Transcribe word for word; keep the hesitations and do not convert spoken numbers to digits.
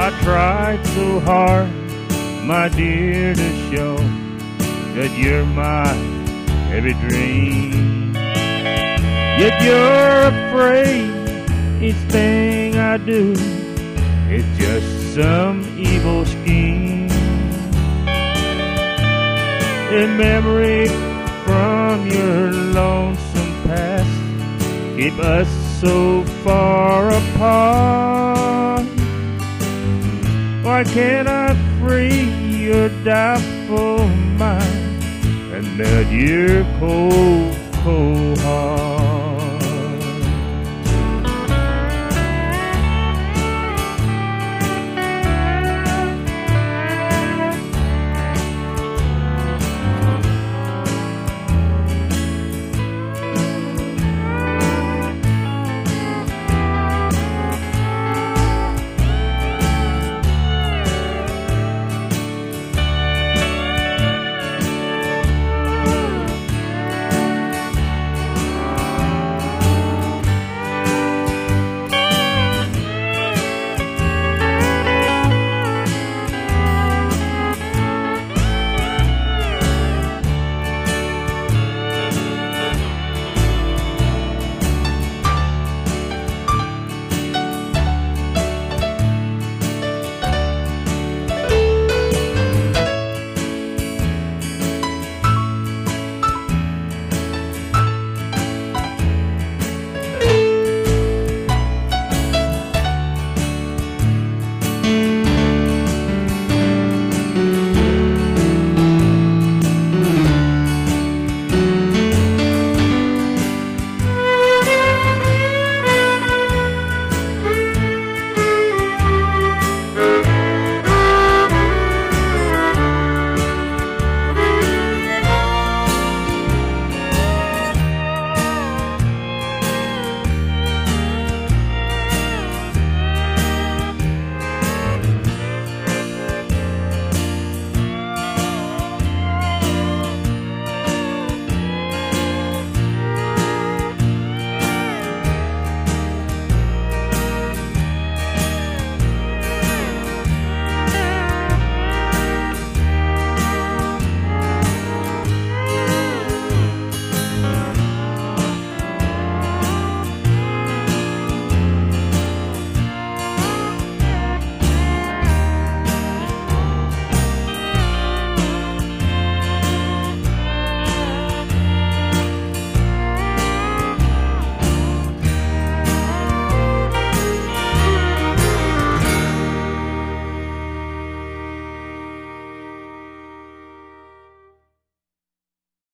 I tried so hard, my dear, to show that you're my every dream. Yet you're afraid each thing I do is just some evil scheme. In memory from your lonesome past, keep us so far apart. Why can't I free your doubtful mind and melt your cold, cold heart?